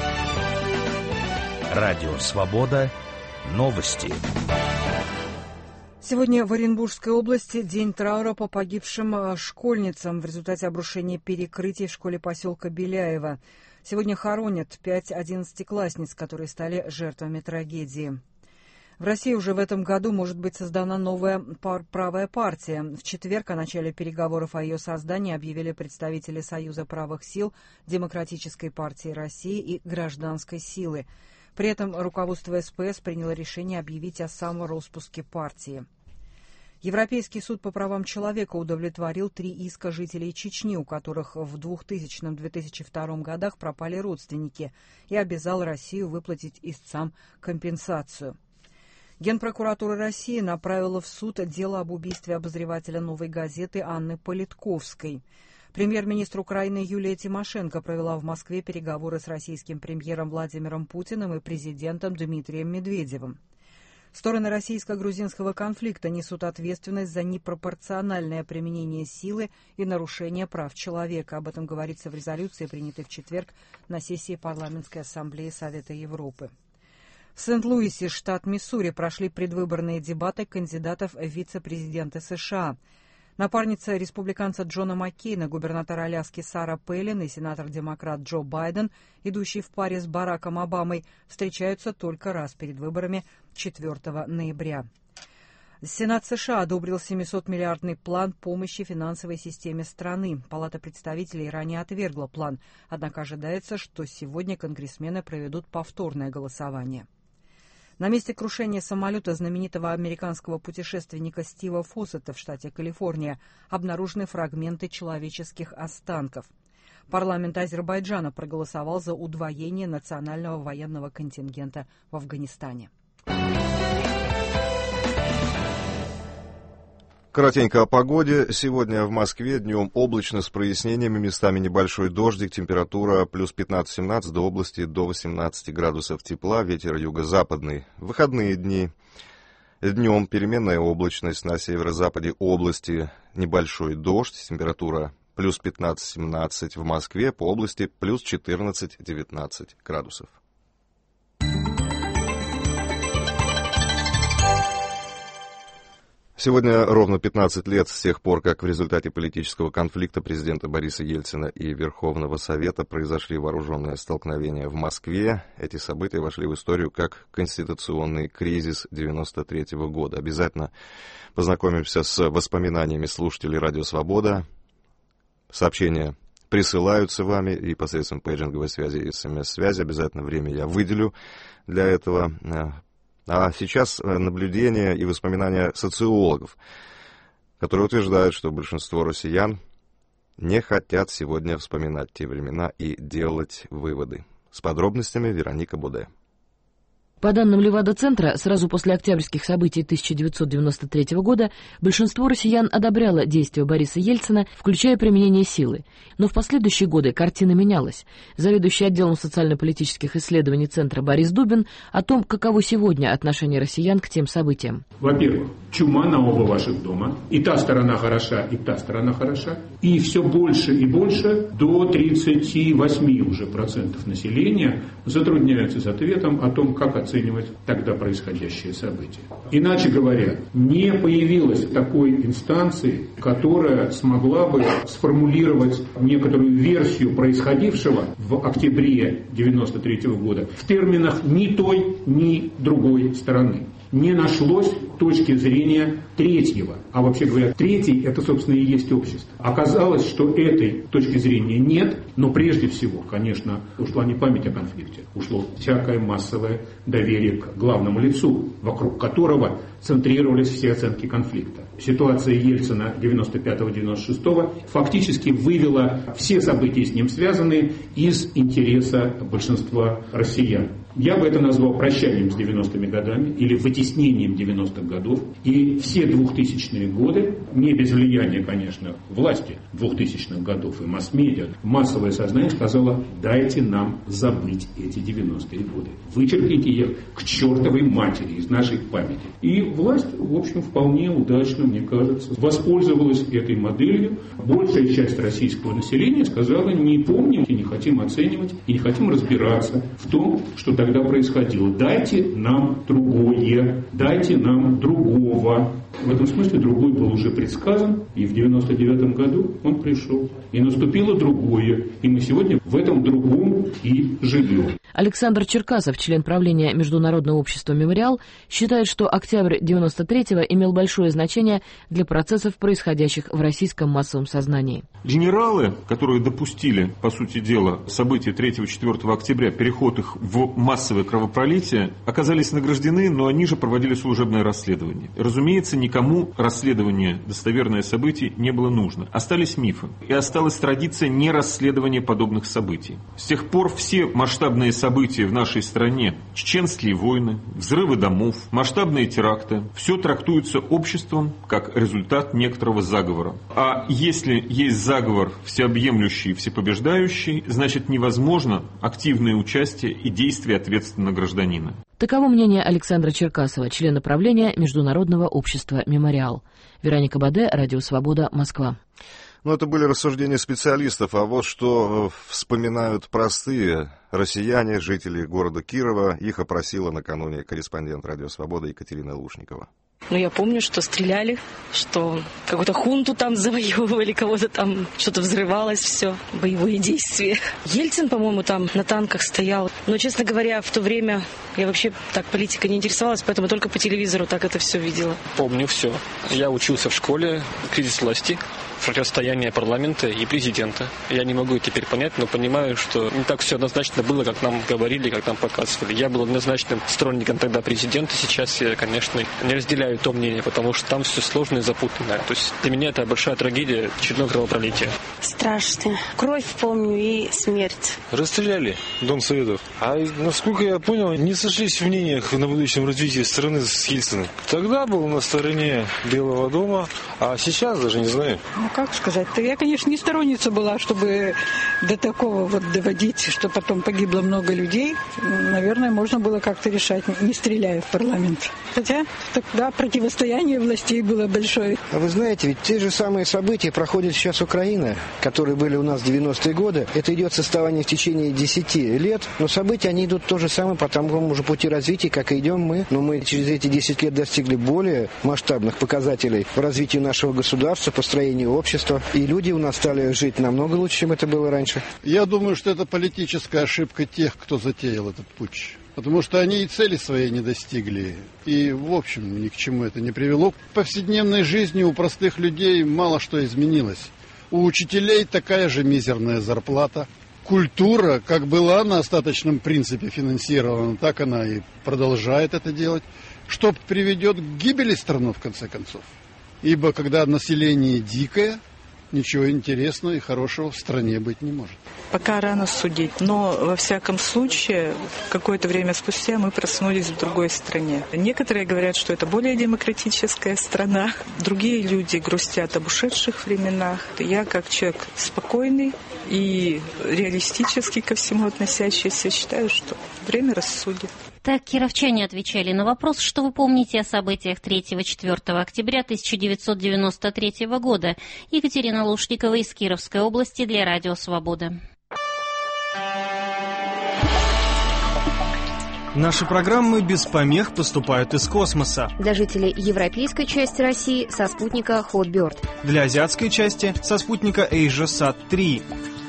Радио «Свобода». Новости. Сегодня в Оренбургской области день траура по погибшим школьницам в результате обрушения перекрытий в школе поселка Беляево. Сегодня хоронят пять одиннадцатиклассниц, которые стали жертвами трагедии. В России уже в этом году может быть создана новая пар- правая партия. В четверг о начале переговоров о ее создании объявили представители Союза правых сил, Демократической партии России и Гражданской силы. При этом руководство СПС приняло решение объявить о самороспуске партии. Европейский суд по правам человека удовлетворил три иска жителей Чечни, у которых в двухтысячном — две тысячи втором годах пропали родственники, и обязал Россию выплатить истцам компенсацию. Генпрокуратура России направила в суд дело об убийстве обозревателя «Новой газеты» Анны Политковской. Премьер-министр Украины Юлия Тимошенко провела в Москве переговоры с российским премьером Владимиром Путиным и президентом Дмитрием Медведевым. Стороны российско-грузинского конфликта несут ответственность за непропорциональное применение силы и нарушение прав человека. Об этом говорится в резолюции, принятой в четверг на сессии Парламентской ассамблеи Совета Европы. В Сент-Луисе, штат Миссури, прошли предвыборные дебаты кандидатов в вице-президенты США. Напарница республиканца Джона Маккейна, губернатор Аляски Сара Пэлин и сенатор-демократ Джо Байден, идущий в паре с Бараком Обамой, встречаются только раз перед выборами четвёртого ноября. Сенат США одобрил семисотмиллиардный план помощи финансовой системе страны. Палата представителей ранее отвергла план, однако ожидается, что сегодня конгрессмены проведут повторное голосование. На месте крушения самолета знаменитого американского путешественника Стива Фоссета в штате Калифорния обнаружены фрагменты человеческих останков. Парламент Азербайджана проголосовал за удвоение национального военного контингента в Афганистане. Коротенько о погоде. Сегодня в Москве днем облачно с прояснениями, местами небольшой дождик, температура плюс пятнадцать-семнадцать, до области до восемнадцати градусов тепла, ветер юго-западный. В выходные дни днем переменная облачность, на северо-западе области небольшой дождь, температура плюс пятнадцать-семнадцать, в Москве по области плюс четырнадцать-девятнадцать градусов. Сегодня ровно пятнадцать лет с тех пор, как в результате политического конфликта президента Бориса Ельцина и Верховного Совета произошли вооруженные столкновения в Москве. Эти события вошли в историю как конституционный кризис девяносто третьего года. Обязательно познакомимся с воспоминаниями слушателей «Радио Свобода». Сообщения присылаются вами и посредством пейджинговой связи и смс-связи. Обязательно время я выделю для этого. А сейчас наблюдения и воспоминания социологов, которые утверждают, что большинство россиян не хотят сегодня вспоминать те времена и делать выводы. С подробностями Вероника Буде. По данным Левада-центра, сразу после октябрьских событий тысяча девятьсот девяносто третьего года большинство россиян одобряло действия Бориса Ельцина, включая применение силы. Но в последующие годы картина менялась. Заведующий отделом социально-политических исследований Центра Борис Дубин о том, каково сегодня отношение россиян к тем событиям. Во-первых, чума на оба ваших дома. И та сторона хороша, и та сторона хороша. И все больше и больше, до тридцати восьми уже процентов населения затрудняются с ответом о том, как оценивать тогда происходящее событие. Иначе говоря, не появилось такой инстанции, которая смогла бы сформулировать некоторую версию происходившего в октябре девяносто третьего года в терминах ни той, ни другой стороны. Не нашлось точки зрения третьего. А вообще говоря, третий – это, собственно, и есть общество. Оказалось, что этой точки зрения нет, но прежде всего, конечно, ушла не память о конфликте, ушло всякое массовое доверие к главному лицу, вокруг которого центрировались все оценки конфликта. Ситуация Ельцина девяносто пятого — девяносто шестого фактически вывела все события, с ним связанные, из интереса большинства россиян. Я бы это назвал прощанием с девяностыми годами или вытеснением девяностых годов. И все двухтысячные годы, не без влияния, конечно, власти двухтысячных годов и масс-медиа, массовое сознание сказало: дайте нам забыть эти девяностые годы. Вычеркните их к чертовой матери из нашей памяти. И власть, в общем, вполне удачно, мне кажется, воспользовалась этой моделью. Большая часть российского населения сказала: не помним и не хотим оценивать, и не хотим разбираться в том, что тогда происходило. Дайте нам другое, дайте нам другого. В этом смысле другой был уже предсказан, и в девяносто девятом году он пришел. И наступило другое, и мы сегодня в этом другом и живем. Александр Черкасов, член правления Международного общества «Мемориал», считает, что октябрь девяносто третьего имел большое значение для процессов, происходящих в российском массовом сознании. Генералы, которые допустили, по сути дела, события третьего-четвёртого октября, переход их в массовое кровопролитие, оказались награждены, но они же проводили служебное расследование. Разумеется, никому расследование достоверное событий не было нужно. Остались мифы. И осталась традиция нерасследования подобных событий. С тех пор все масштабные события в нашей стране, чеченские войны, взрывы домов, масштабные теракты, все трактуется обществом как результат некоторого заговора. А если есть заговор всеобъемлющий, всепобеждающий, значит невозможно активное участие и действие ответственного гражданина. Таково мнение Александра Черкасова, члена правления Международного общества «Мемориал». Вероника Баде, Радио Свобода, Москва. Ну, это были рассуждения специалистов, а вот что вспоминают простые россияне, жители города Кирова. Их опросила накануне корреспондент Радио Свобода Екатерина Лушникова. Но я помню, что стреляли, что какую-то хунту там завоевывали, кого-то там что-то взрывалось, все, боевые действия. Ельцин, по-моему, там на танках стоял. Но, честно говоря, в то время я вообще так политикой не интересовалась, поэтому только по телевизору так это все видела. Помню все. Я учился в школе, кризис власти, противостояние парламента и президента. Я не могу теперь понять, но понимаю, что не так все однозначно было, как нам говорили, как нам показывали. Я был однозначным сторонником тогда президента. Сейчас я, конечно, не разделяю то мнение, потому что там все сложно и запутанно. То есть для меня это большая трагедия, очередное кровопролитие. Страшно. Кровь помню и смерть. Расстреляли Дом Советов. А насколько я понял, не сошлись в мнениях на будущем развитии страны с Ельциным. Тогда был на стороне Белого дома, а сейчас даже не знаю. Ну, как сказать-то? Я, конечно, не сторонница была, чтобы до такого вот доводить, что потом погибло много людей. Наверное, можно было как-то решать, не стреляя в парламент. Хотя тогда противостояние властей было большое. А вы знаете, ведь те же самые события проходит сейчас Украина, которые были у нас в девяностые годы. Это идет составание в течение десяти лет, но события, они идут то же самое по тому же пути развития, как и идем мы. Но мы через эти десять лет достигли более масштабных показателей в развитии нашего государства, построению общества. И люди у нас стали жить намного лучше, чем это было раньше. Я думаю, что это политическая ошибка тех, кто затеял этот путч. Потому что они и цели своей не достигли. И, в общем, ни к чему это не привело. В повседневной жизни у простых людей мало что изменилось. У учителей такая же мизерная зарплата. Культура, как была на остаточном принципе финансирована, так она и продолжает это делать. Что приведет к гибели страны, в конце концов. Ибо когда население дикое, ничего интересного и хорошего в стране быть не может. Пока рано судить, но во всяком случае, какое-то время спустя мы проснулись в другой стране. Некоторые говорят, что это более демократическая страна, другие люди грустят об ушедших временах. Я, как человек спокойный и реалистически ко всему относящийся, считаю, что время рассудит. Так кировчане отвечали на вопрос, что вы помните о событиях третьего-четвёртого октября тысяча девятьсот девяносто третьего года. Екатерина Лушникова из Кировской области для Радио Свобода. Наши программы без помех поступают из космоса. Для жителей европейской части России со спутника Hotbird. Для азиатской части со спутника AsiaSat три.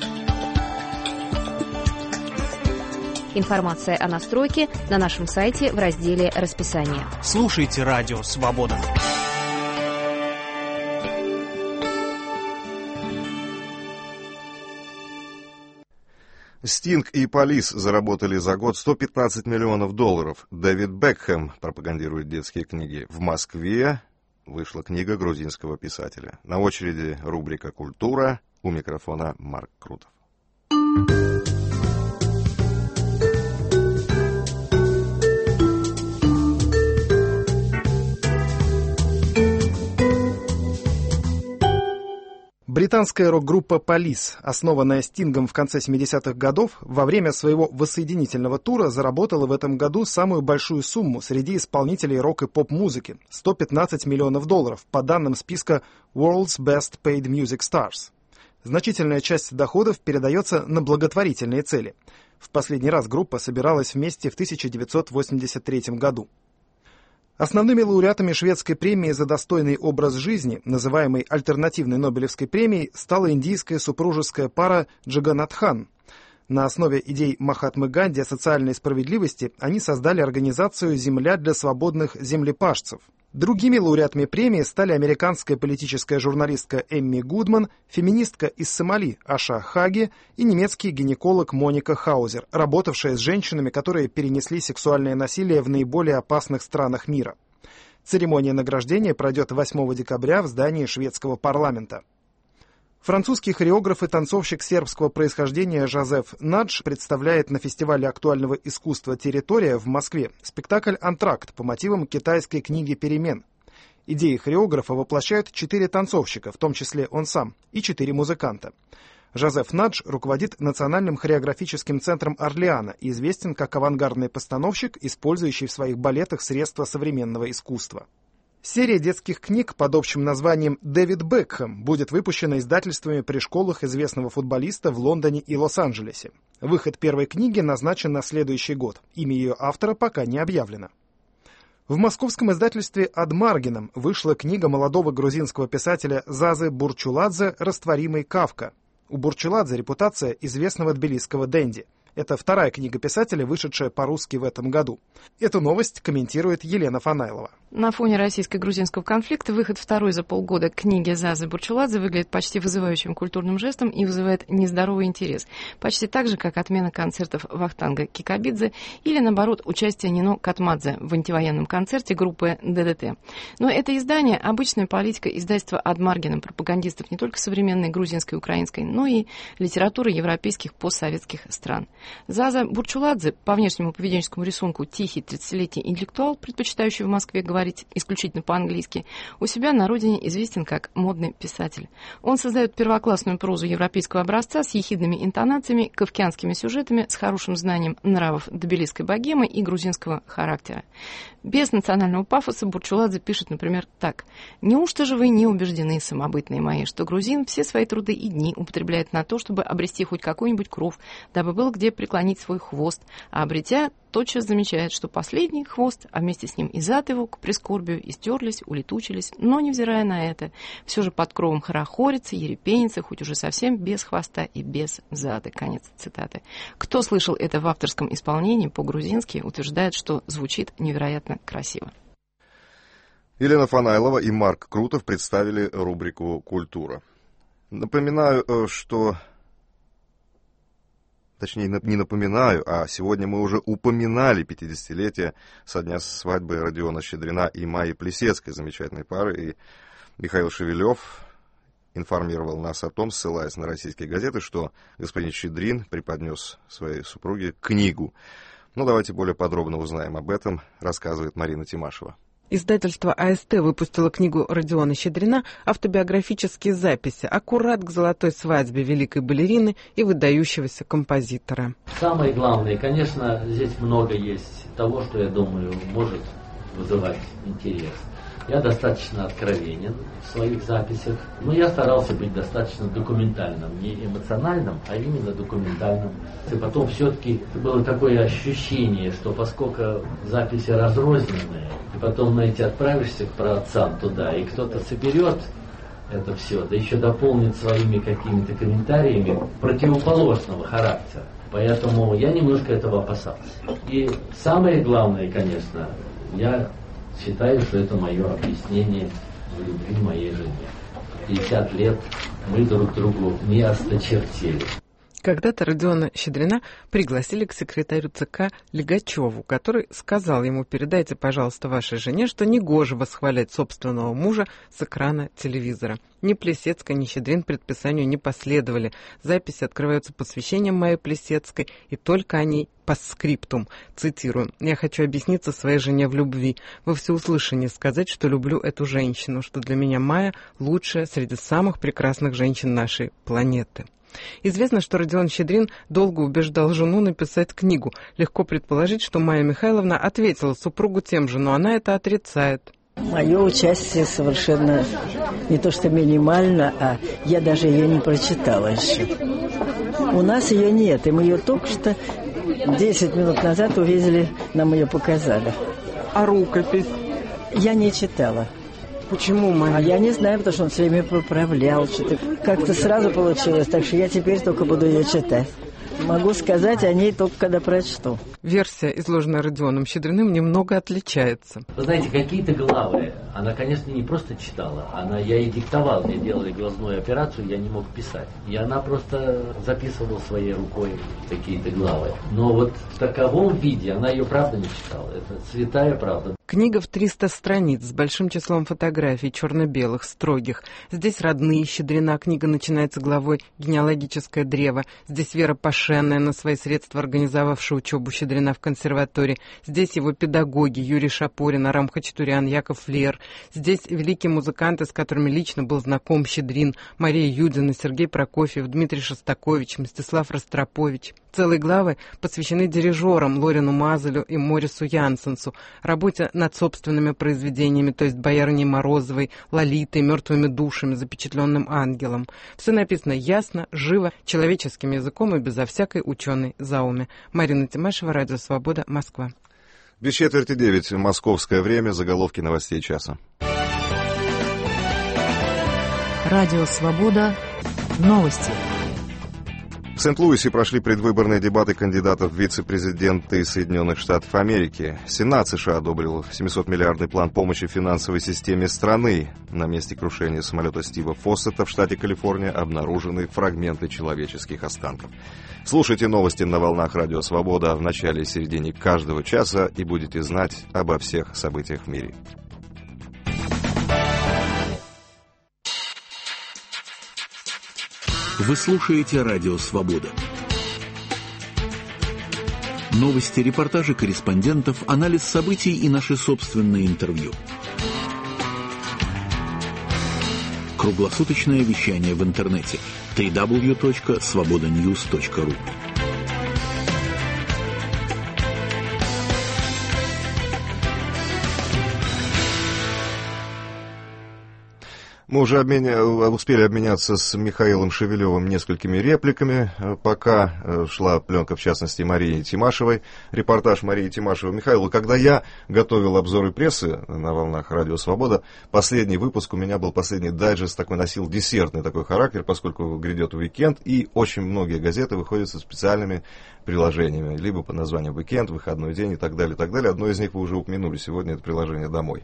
Информация о настройке на нашем сайте в разделе «Расписание». Слушайте Радио Свобода. Стинг и Полис заработали за год сто пятнадцать миллионов долларов. Дэвид Бекхэм пропагандирует детские книги. В Москве вышла книга грузинского писателя. На очереди рубрика «Культура». У микрофона Марк Крутов. Британская рок-группа Police, основанная Стингом в конце семидесятых годов, во время своего воссоединительного тура заработала в этом году самую большую сумму среди исполнителей рок- и поп-музыки – сто пятнадцать миллионов долларов, по данным списка World's Best Paid Music Stars. Значительная часть доходов передается на благотворительные цели. В последний раз группа собиралась вместе в тысяча девятьсот восемьдесят третьем году. Основными лауреатами шведской премии за достойный образ жизни, называемой альтернативной Нобелевской премией, стала индийская супружеская пара Джаганнат Хан. На основе идей Махатмы Ганди о социальной справедливости они создали организацию «Земля для свободных землепашцев». Другими лауреатами премии стали американская политическая журналистка Эмми Гудман, феминистка из Сомали Аша Хаги и немецкий гинеколог Моника Хаузер, работавшая с женщинами, которые перенесли сексуальное насилие в наиболее опасных странах мира. Церемония награждения пройдет восьмого декабря в здании шведского парламента. Французский хореограф и танцовщик сербского происхождения Жозеф Надж представляет на фестивале актуального искусства «Территория» в Москве спектакль «Антракт» по мотивам китайской книги «Перемен». Идеи хореографа воплощают четыре танцовщика, в том числе он сам, и четыре музыканта. Жозеф Надж руководит Национальным хореографическим центром Орлеана и известен как авангардный постановщик, использующий в своих балетах средства современного искусства. Серия детских книг под общим названием «Дэвид Бекхэм» будет выпущена издательствами при школах известного футболиста в Лондоне и Лос-Анджелесе. Выход первой книги назначен на следующий год. Имя ее автора пока не объявлено. В московском издательстве «Адмаргином» вышла книга молодого грузинского писателя Зазы Бурчуладзе «Растворимый Кафка». У Бурчуладзе репутация известного тбилисского денди. Это вторая книга писателя, вышедшая по-русски в этом году. Эту новость комментирует Елена Фанайлова. На фоне российско-грузинского конфликта выход второй за полгода книги Зазы Бурчуладзе выглядит почти вызывающим культурным жестом и вызывает нездоровый интерес. Почти так же, как отмена концертов Вахтанга Кикабидзе или, наоборот, участие Нино Катмадзе в антивоенном концерте группы ДДТ. Но это издание – обычная политика издательства «Адмаргином» пропагандистов не только современной грузинской и украинской, но и литературы европейских постсоветских стран. Заза Бурчуладзе, по внешнему поведенческому рисунку тихий тридцатилетний интеллектуал, предпочитающий в Москве говорить исключительно по-английски, у себя на родине известен как модный писатель. Он создает первоклассную прозу европейского образца с ехидными интонациями, кафкианскими сюжетами, с хорошим знанием нравов тбилисской богемы и грузинского характера. Без национального пафоса Бурчуладзе пишет, например, так. «Неужто же вы не убеждены, самобытные мои, что грузин все свои труды и дни употребляет на то, чтобы обрести хоть какой-нибудь кров, дабы было где преклонить свой хвост, а обретя, тотчас замечает, что последний хвост, а вместе с ним и зад его, к прискорбию, истерлись, улетучились, но, невзирая на это, все же под кровом хорохорится, ерепенится, хоть уже совсем без хвоста и без зада». Конец цитаты. Кто слышал это в авторском исполнении по-грузински, утверждает, что звучит невероятно красиво. Елена Фанайлова и Марк Крутов представили рубрику «Культура». Напоминаю, что... Точнее, не напоминаю, а сегодня мы уже упоминали пятидесятилетие со дня свадьбы Родиона Щедрина и Майи Плисецкой, замечательной пары. И Михаил Шевелев информировал нас о том, ссылаясь на российские газеты, что господин Щедрин преподнес своей супруге книгу. Ну, давайте более подробно узнаем об этом, рассказывает Марина Тимашева. Издательство АСТ выпустило книгу Родиона Щедрина «Автобиографические записи. Аккурат к золотой свадьбе великой балерины и выдающегося композитора». Самое главное, конечно, здесь много есть того, что, я думаю, может вызывать интерес. Я достаточно откровенен в своих записях, но я старался быть достаточно документальным, не эмоциональным, а именно документальным. И потом все-таки было такое ощущение, что поскольку записи разрозненные, и потом, знаете, отправишься к праотцам туда, и кто-то соберет это все, да еще дополнит своими какими-то комментариями противоположного характера. Поэтому я немножко этого опасался. И самое главное, конечно, я считаю, что это мое объяснение в любви моей жене. пятьдесят лет мы друг другу не осточертели. Когда-то Родиона Щедрина пригласили к секретарю ЦК Лигачеву, который сказал ему: передайте, пожалуйста, вашей жене, что негоже восхвалять собственного мужа с экрана телевизора. Ни Плисецкая, ни Щедрин предписанию не последовали. Записи открываются посвящением Майи Плисецкой, и только о ней постскриптум. Цитирую. «Я хочу объясниться своей жене в любви, во всеуслышание сказать, что люблю эту женщину, что для меня Майя лучшая среди самых прекрасных женщин нашей планеты». Известно, что Родион Щедрин долго убеждал жену написать книгу. Легко предположить, что Майя Михайловна ответила супругу тем же, но она это отрицает. Мое участие совершенно не то что минимально, а я даже ее не прочитала еще. У нас ее нет, и мы ее только что десять минут назад увидели, нам ее показали. А рукопись? Я не читала. Почему, Майя? А я не знаю, потому что он все время поправлял. Что-то как-то сразу получилось, так что я теперь только буду ее читать. Могу сказать о ней только когда прочту. Версия, изложенная Родионом Щедриным, немного отличается. Вы знаете, какие-то главы она, конечно, не просто читала, она, я ей диктовал, мне делали глазную операцию, я не мог писать. И она просто записывала своей рукой какие-то главы. Но вот в таковом виде она ее правда не читала. Это святая правда. Книга в триста страниц с большим числом фотографий, черно-белых, строгих. Здесь родные Щедрина. Книга начинается главой «Генеалогическое древо». Здесь Вера Пашенная, на свои средства организовавшая учебу Щедрина в консерватории. Здесь его педагоги Юрий Шапорин, Арам Хачатурян, Яков Лер. Здесь великие музыканты, с которыми лично был знаком Щедрин. Мария Юдина, Сергей Прокофьев, Дмитрий Шостакович, Мстислав Ростропович. Целые главы посвящены дирижерам Лорину Мазелю и Морису Янсенсу, работе над собственными произведениями, то есть «Боярыней Морозовой», «Лолитой», «Мертвыми душами», «Запечатленным ангелом». Все написано ясно, живо, человеческим языком и безо всякой ученой зауми. Марина Тимашева, Радио Свобода, Москва. Без четверти девять, московское время, заголовки новостей часа. Радио «Свобода». Новости. В Сент-Луисе прошли предвыборные дебаты кандидатов в вице-президенты Соединенных Штатов Америки. Сенат США одобрил семисотмиллиардный план помощи финансовой системе страны. На месте крушения самолета Стива Фоссета в штате Калифорния обнаружены фрагменты человеческих останков. Слушайте новости на волнах Радио Свобода в начале и середине каждого часа и будете знать обо всех событиях в мире. Вы слушаете Радио Свобода. Новости, репортажи корреспондентов, анализ событий и наши собственные интервью. Круглосуточное вещание в интернете дабл ю дабл ю дабл ю точка свобода ньюс точка ру. Мы уже обменя... успели обменяться с Михаилом Шевелевым несколькими репликами, пока шла пленка, в частности, Марии Тимашевой, репортаж Марии Тимашевой. Михаил, когда я готовил обзоры прессы на волнах Радио Свобода, последний выпуск у меня был, последний дайджест такой, носил десертный такой характер, поскольку грядет уикенд, и очень многие газеты выходят со специальными приложениями, либо под названием «Уикенд», «Выходной день» и так далее, и так далее. Одно из них вы уже упомянули сегодня, это приложение «Домой».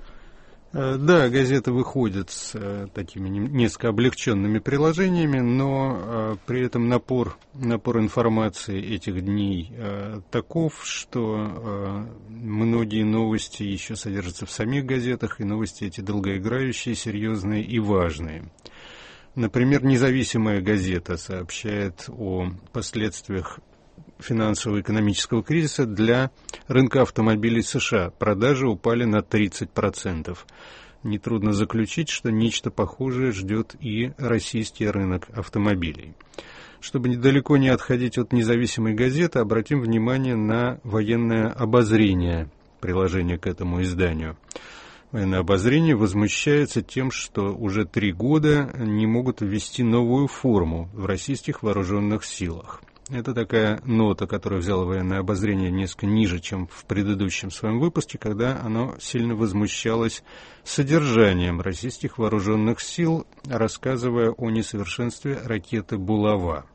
Да, газеты выходят с э, такими несколько облегченными приложениями, но э, при этом напор, напор информации этих дней э, таков, что э, многие новости еще содержатся в самих газетах, и новости эти долгоиграющие, серьезные и важные. Например, «Независимая газета» сообщает о последствиях финансово-экономического кризиса для рынка автомобилей США. Продажи упали на тридцать процентов. Нетрудно заключить, что нечто похожее ждет и российский рынок автомобилей. Чтобы недалеко не отходить от «Независимой газеты», обратим внимание на военное обозрение, приложение к этому изданию. Военное обозрение возмущается тем, что уже три года не могут ввести новую форму в российских вооруженных силах. Это такая нота, которую взяло военное обозрение несколько ниже, чем в предыдущем своем выпуске, когда оно сильно возмущалось содержанием российских вооруженных сил, рассказывая о несовершенстве ракеты «Булава».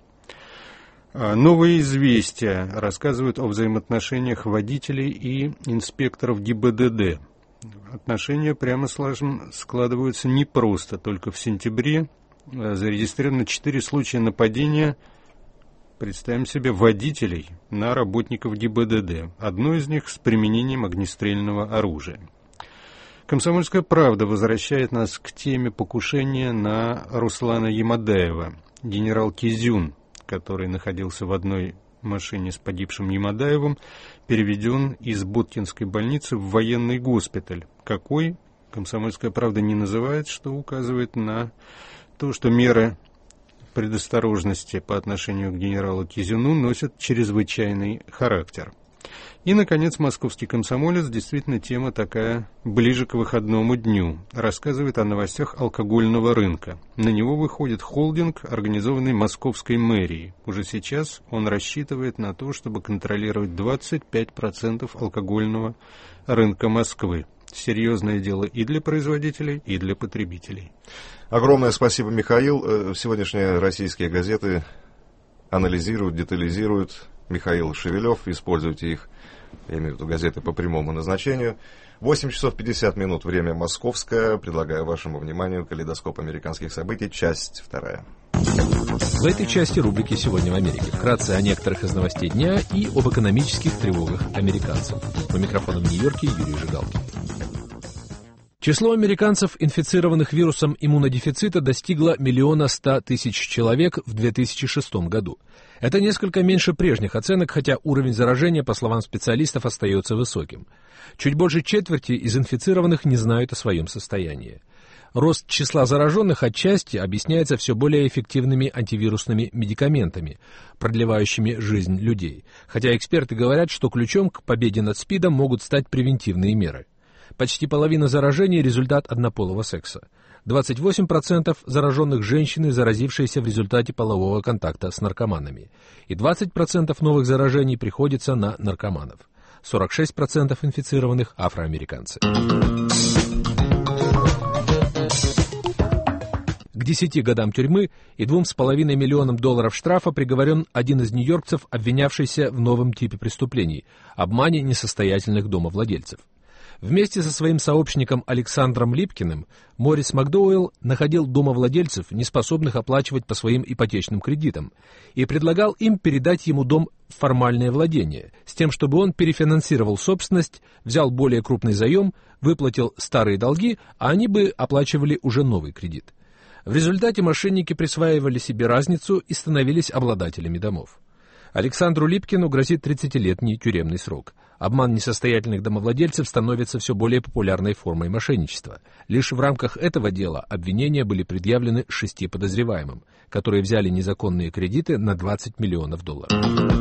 Новые известия рассказывают о взаимоотношениях водителей и инспекторов ГИБДД. Отношения, прямо скажем, складываются непросто. Только в сентябре зарегистрировано четыре случая нападения, представим себе, водителей на работников ГИБДД. Одно из них с применением огнестрельного оружия. «Комсомольская правда» возвращает нас к теме покушения на Руслана Ямадаева. Генерал Кизюн, который находился в одной машине с погибшим Ямадаевым, переведен из Боткинской больницы в военный госпиталь. Какой? «Комсомольская правда» не называет, что указывает на то, что меры предосторожности по отношению к генералу Кизюну носят чрезвычайный характер. И, наконец, «Московский комсомолец», действительно тема такая ближе к выходному дню, рассказывает о новостях алкогольного рынка. На него выходит холдинг, организованный Московской мэрией. Уже сейчас он рассчитывает на то, чтобы контролировать двадцать пять процентов алкогольного рынка Москвы. Серьезное дело и для производителей, и для потребителей. Огромное спасибо, Михаил. Сегодняшние российские газеты анализируют, детализируют. Михаил Шевелев, используйте их, я имею в виду газеты по прямому назначению. восемь часов пятьдесят минут, время московское. Предлагаю вашему вниманию калейдоскоп американских событий, часть вторая. В этой части рубрики «Сегодня в Америке» вкратце о некоторых из новостей дня и об экономических тревогах американцев. По микрофону в Нью-Йорке Юрий Жигалкин. Число американцев, инфицированных вирусом иммунодефицита, достигло миллиона ста тысяч человек в две тысячи шестом году. Это несколько меньше прежних оценок, хотя уровень заражения, по словам специалистов, остается высоким. Чуть больше четверти из инфицированных не знают о своем состоянии. Рост числа зараженных отчасти объясняется все более эффективными антивирусными медикаментами, продлевающими жизнь людей. Хотя эксперты говорят, что ключом к победе над СПИДом могут стать превентивные меры. Почти половина заражений – результат однополого секса. двадцать восемь процентов зараженных женщины, заразившиеся в результате полового контакта с наркоманами. И двадцать процентов новых заражений приходится на наркоманов. сорок шесть процентов инфицированных афроамериканцы. К десяти годам тюрьмы и двум с половиной миллионам долларов штрафа приговорен один из нью-йоркцев, обвинявшийся в новом типе преступлений – обмане несостоятельных домовладельцев. Вместе со своим сообщником Александром Липкиным Моррис Макдоуэлл находил домовладельцев, неспособных оплачивать по своим ипотечным кредитам, и предлагал им передать ему дом в формальное владение, с тем, чтобы он перефинансировал собственность, взял более крупный заем, выплатил старые долги, а они бы оплачивали уже новый кредит. В результате мошенники присваивали себе разницу и становились обладателями домов. Александру Липкину грозит тридцатилетний тюремный срок. Обман несостоятельных домовладельцев становится все более популярной формой мошенничества. Лишь в рамках этого дела обвинения были предъявлены шести подозреваемым, которые взяли незаконные кредиты на двадцать миллионов долларов.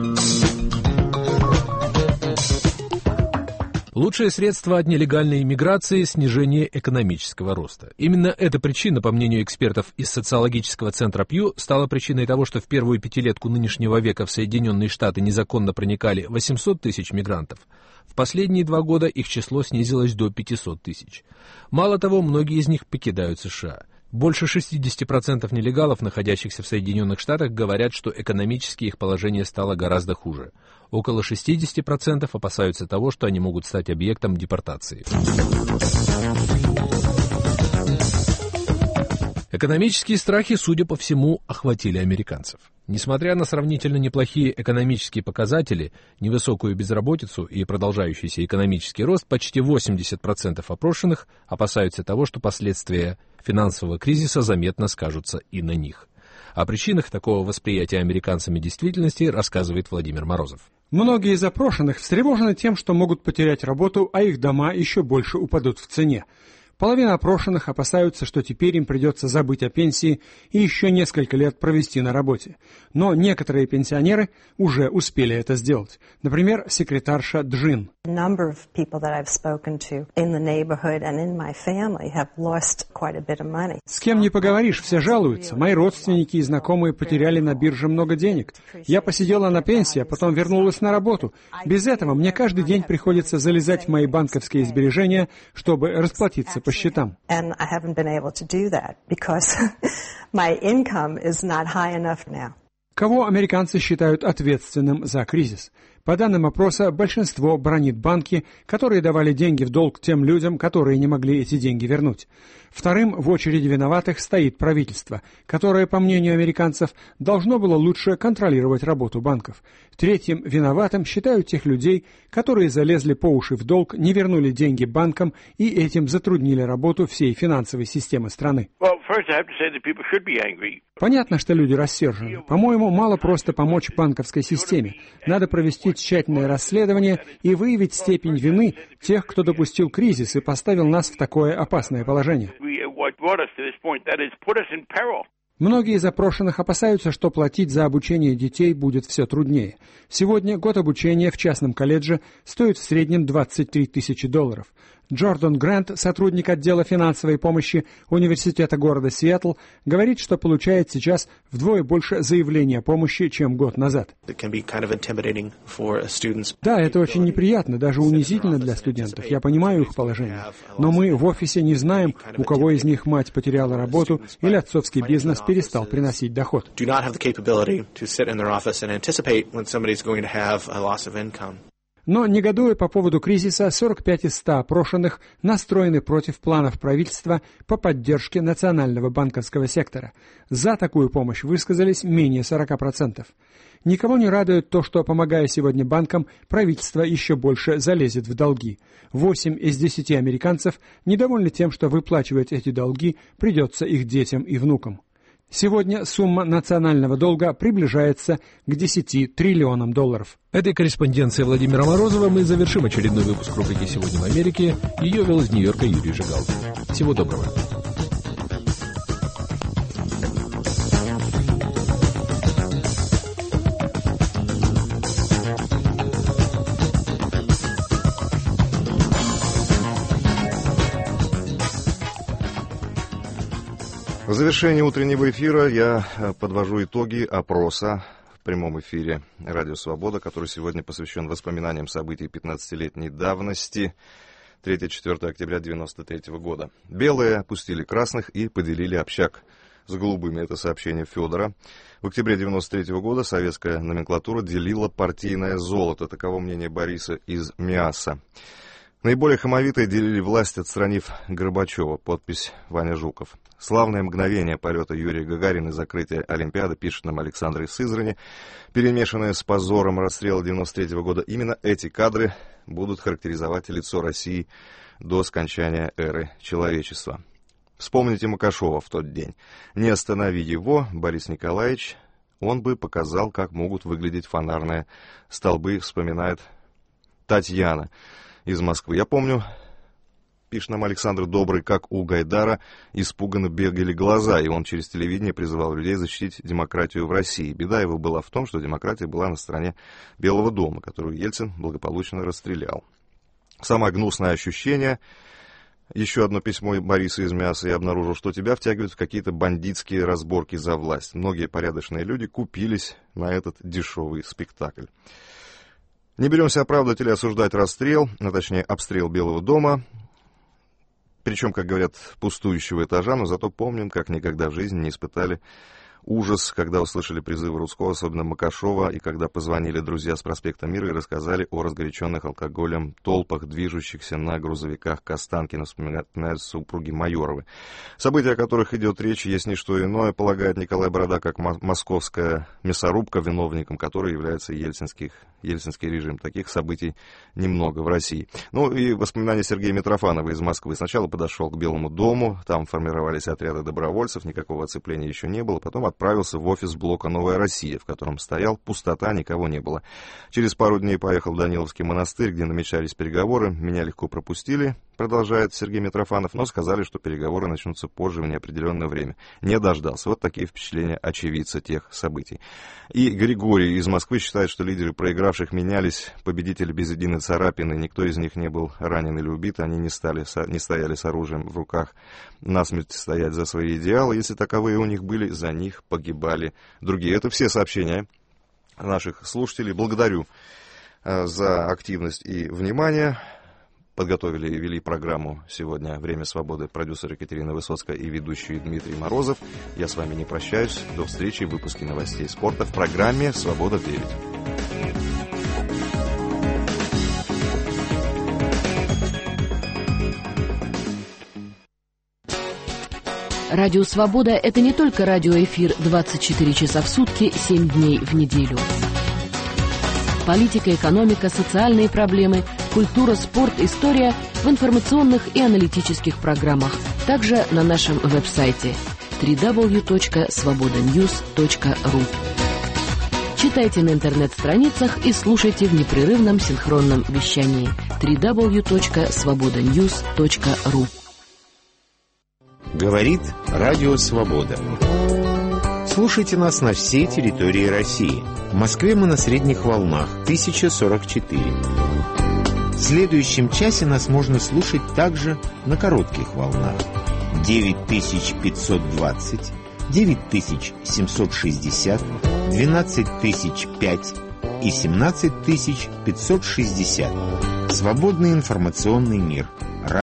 Лучшее средство от нелегальной иммиграции – снижение экономического роста. Именно эта причина, по мнению экспертов из социологического центра Пью, стала причиной того, что в первую пятилетку нынешнего века в Соединенные Штаты незаконно проникали восемьсот тысяч мигрантов. В последние два года их число снизилось до пятисот тысяч. Мало того, многие из них покидают США. Больше шестьдесят процентов нелегалов, находящихся в Соединенных Штатах, говорят, что экономически их положение стало гораздо хуже. Около шестьдесят процентов опасаются того, что они могут стать объектом депортации. Экономические страхи, судя по всему, охватили американцев. Несмотря на сравнительно неплохие экономические показатели, невысокую безработицу и продолжающийся экономический рост, почти восемьдесят процентов опрошенных опасаются того, что последствия финансового кризиса заметно скажутся и на них. О причинах такого восприятия американцами действительности рассказывает Владимир Морозов. Многие из опрошенных встревожены тем, что могут потерять работу, а их дома еще больше упадут в цене. Половина опрошенных опасаются, что теперь им придется забыть о пенсии и еще несколько лет провести на работе. Но некоторые пенсионеры уже успели это сделать. Например, секретарша Джин. С кем не поговоришь, все жалуются. Мои родственники и знакомые потеряли на бирже много денег. Я посидела на пенсии, а потом вернулась на работу. Без этого мне каждый день приходится залезать в мои банковские сбережения, чтобы расплатиться по счетам. Кого американцы считают ответственным за кризис? По данным опроса, большинство бранит банки, которые давали деньги в долг тем людям, которые не могли эти деньги вернуть. Вторым в очереди виноватых стоит правительство, которое, по мнению американцев, должно было лучше контролировать работу банков. Третьим виноватым считают тех людей, которые залезли по уши в долг, не вернули деньги банкам и этим затруднили работу всей финансовой системы страны. Понятно, что люди рассержены. По-моему, мало просто помочь банковской системе. Надо провести тщательное расследование и выявить степень вины тех, кто допустил кризис и поставил нас в такое опасное положение. Многие из опрошенных опасаются, что платить за обучение детей будет все труднее. Сегодня год обучения в частном колледже стоит в среднем двадцать три тысячи долларов. Джордан Грант, сотрудник отдела финансовой помощи Университета города Сиэтл, говорит, что получает сейчас вдвое больше заявлений о помощи, чем год назад. Да, это очень неприятно, даже унизительно для студентов. Я понимаю их положение. Но мы в офисе не знаем, у кого из них мать потеряла работу или отцовский бизнес перестал приносить доход. Но, негодуя по поводу кризиса, сорок пять из ста опрошенных настроены против планов правительства по поддержке национального банковского сектора. За такую помощь высказались менее сорока процентов. Никого не радует то, что, помогая сегодня банкам, правительство еще больше залезет в долги. Восемь из десяти американцев недовольны тем, что выплачивать эти долги придется их детям и внукам. Сегодня сумма национального долга приближается к десяти триллионам долларов. Этой корреспонденцией Владимира Морозова мы завершим очередной выпуск рубрики «Сегодня в Америке». Ее вел из Нью-Йорка Юрий Жигалкин. Всего доброго. В завершении утреннего эфира я подвожу итоги опроса, прямом эфире «Радио Свобода», который сегодня посвящен воспоминаниям событий пятнадцатилетней давности, третьего-четвёртого октября девяносто третьего года. Белые опустили красных и поделили общак с голубыми. Это сообщение Федора. В октябре девяносто третьего года советская номенклатура делила партийное золото. Таково мнение Бориса из МИАСа. Наиболее хамовитые делили власть, отстранив Горбачева. Подпись Ваня Жуков. Славное мгновение полета Юрия Гагарина и закрытия Олимпиады, пишет нам Александр из Сызрани, перемешанное с позором расстрела девяносто третьего года. Именно эти кадры будут характеризовать лицо России до скончания эры человечества. Вспомните Макашова в тот день. Не останови его, Борис Николаевич, он бы показал, как могут выглядеть фонарные столбы, вспоминает Татьяна из Москвы. Я помню, пишет нам Александр Добрый, как у Гайдара испуганно бегали глаза, и он через телевидение призывал людей защитить демократию в России. Беда его была в том, что демократия была на стороне Белого дома, которую Ельцин благополучно расстрелял. Самое гнусное ощущение. Еще одно письмо Бориса из МИАСа. Я обнаружил, что тебя втягивают в какие-то бандитские разборки за власть. Многие порядочные люди купились на этот дешевый спектакль. Не беремся оправдывать или осуждать расстрел, а точнее обстрел Белого дома, причем, как говорят, пустующего этажа, но зато помним, как никогда в жизни не испытали ужас, когда услышали призывы Рудского, особенно Макашова, и когда позвонили друзья с проспекта Мира и рассказали о разгоряченных алкоголем толпах, движущихся на грузовиках к Останкино, вспоминают супруги Майоровы. События, о которых идет речь, есть не что иное, полагает Николай Борода, как московская мясорубка, виновником которой является ельцинский, ельцинский режим. Таких событий немного в России. Ну и воспоминания Сергея Митрофанова из Москвы. Сначала подошел к Белому дому, там формировались отряды добровольцев, никакого оцепления еще не было, потом отправился в офис блока «Новая Россия», в котором стоял, пустота, никого не было. Через пару дней поехал в Даниловский монастырь, где намечались переговоры. Меня легко пропустили, продолжает Сергей Митрофанов, но сказали, что переговоры начнутся позже в неопределенное время. Не дождался. Вот такие впечатления очевидца тех событий. И Григорий из Москвы считает, что лидеры проигравших менялись, победители без единой царапины, никто из них не был ранен или убит, они не, стали, не стояли с оружием в руках, насмерть стоять за свои идеалы. Если таковые у них были, за них погибали другие. Это все сообщения наших слушателей. Благодарю за активность и внимание. Подготовили и вели программу сегодня «Время свободы» продюсер Екатерина Высоцкая и ведущий Дмитрий Морозов. Я с вами не прощаюсь. До встречи в выпуске новостей спорта в программе «Свобода девять». Радио «Свобода» — это не только радиоэфир двадцать четыре часа в сутки, семь дней в неделю. Политика, экономика, социальные проблемы, культура, спорт, история в информационных и аналитических программах. Также на нашем веб-сайте дабл ю дабл ю дабл ю точка свобода ньюс точка ру. Читайте на интернет-страницах и слушайте в непрерывном синхронном вещании дабл ю дабл ю дабл ю точка свобода ньюс точка ру. Говорит Радио Свобода. Слушайте нас на всей территории России. В Москве мы на средних волнах тысяча сорок четыре. В следующем часе нас можно слушать также на коротких волнах девять тысяч пятьсот двадцать, девять тысяч семьсот шестьдесят, двенадцать тысяч пять и семнадцать тысяч пятьсот шестьдесят. Свободный информационный мир.